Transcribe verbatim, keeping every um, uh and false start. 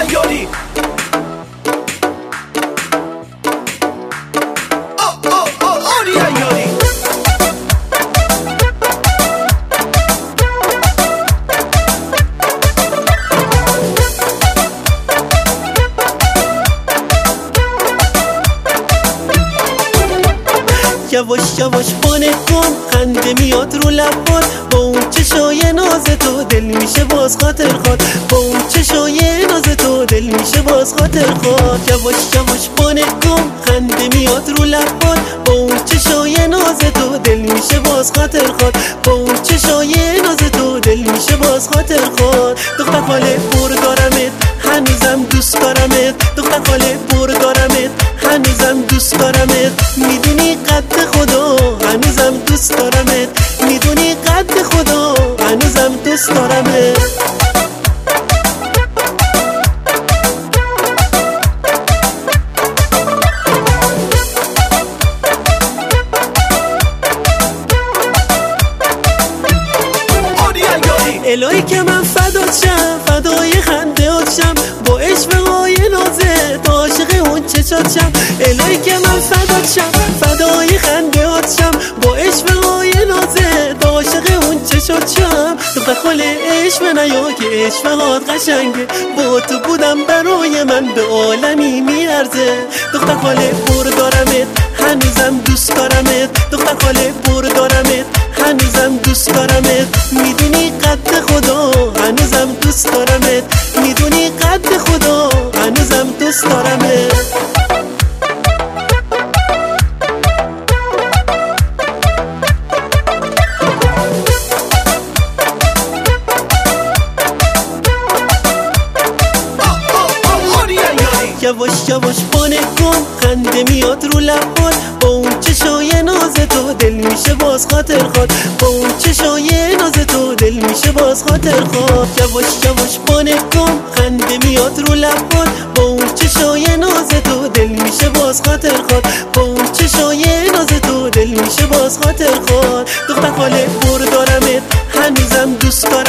عیاری یواش یواش بانه کن خنده میاد رو لبات، با اون چشای ناز تو دل میشه باز خاطر خواد، با اون چشای ناز تو دل میشه باز خاطر خواد. یواش یواش بانه کن خنده میاد رو لبات، با اون چشای ناز تو دل میشه باز خاطر خواد، با اون چشای ناز تو دل میشه باز خاطر خواد. دختر خاله پر دارمت هنوزم دوست دارمت، دختر خاله پر دارمت هنوزم دوست دارمت، میدونی قد خدا هنوزم دوست دارمت، میدونی قد خدا هنوزم دوست دارمت. الهی که من فدات شم، فدای خندهات شم، با عشقهای نازت عاشق اون چشات شم. الهی که من فدات شم، فدای خندهات شم، با عشقهای نازت عاشق اون چشات شم. دختر خاله عشق نیا که عشقهات قشنگه، با تو بودم برای من به عالمی میارزه. دختر خاله پر دارمت هنوزم دوست دارمت، دختر خاله پر دارمت هنوزم دوست دارمت، میدونی قد خدا هنوزم دوست دارمت، میدونی قد خدا هنوزم دوست دارمت. یواش یواش بانه کن خنده میاد رو لبات، با اون چشای ناز تو دل میشه باز خاطر خواد، با اون چشای ناز تو دل میشه باز خاطر خواد. یواش یواش بانه کن خنده میاد رو لبات، با اون چشای ناز تو دل میشه باز خاطر خواد، با اون چشای ناز تو دل میشه باز خاطر خواد. دختر خاله پر دارمت هنوزم دوست دارم